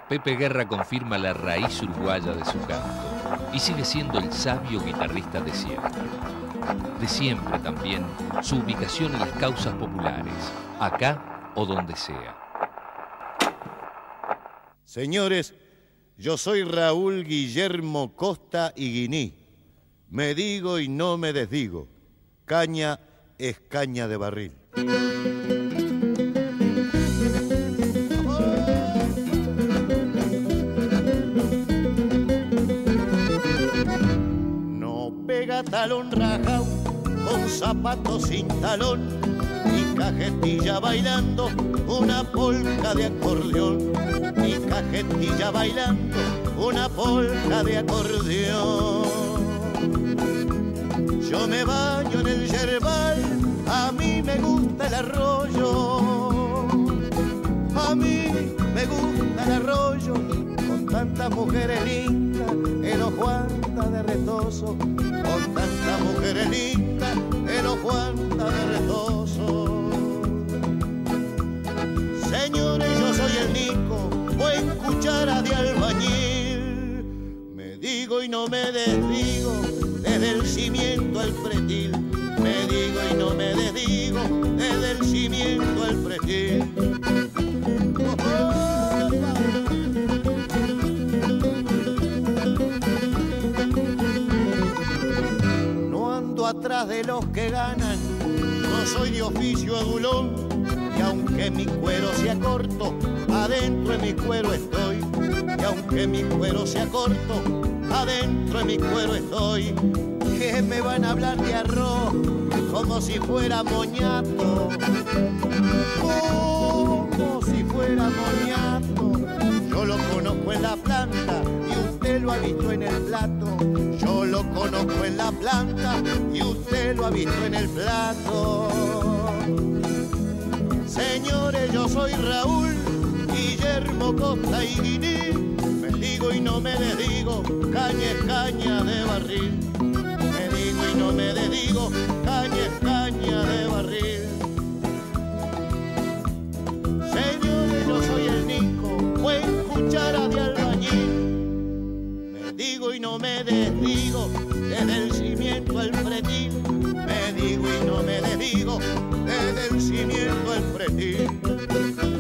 Pepe Guerra confirma la raíz uruguaya de su canto y sigue siendo el sabio guitarrista de siempre. De siempre también su ubicación en las causas populares, acá o donde sea. Señores, yo soy Raúl Guillermo Costa Higuiní. Me digo y no me desdigo. Caña es caña de barril. No pega talón rajao con zapatos sin talón y cajetilla bailando una polca de acordeón. Y cajetilla bailando una polca de acordeón. Yo me baño en el yerbal, a mí me gusta el arroyo. A mí me gusta el arroyo, con tantas mujeres lindas, el ojo anda de retoso. Con tantas mujeres lindas, el ojo anda de retoso. Señores, yo soy el Nico, buen cuchara de albañil. Me digo y no me desdigo, desde el cimiento al pretil. Me digo y no me desdigo, desde el cimiento al pretil. No ando atrás de los que ganan, no soy de oficio adulón. Y aunque mi cuero sea corto, adentro de mi cuero estoy. Y aunque mi cuero sea corto, adentro de mi cuero estoy. Que me van a hablar de arroz como si fuera moñato. Como si fuera moñato. Yo lo conozco en la planta y usted lo ha visto en el plato. Yo lo conozco en la planta y usted lo ha visto en el plato. Señores, yo soy Raúl Guillermo Costa Higuiní. Me digo y no me desdigo, caña es caña de barril. Me digo y no me desdigo, caña es caña de barril. Señores, yo soy el Nico, buen cuchara de albañil. Me digo y no me desdigo, desde el cimiento al pretil. Me digo y no me desdigo, desde el cimiento al pretil.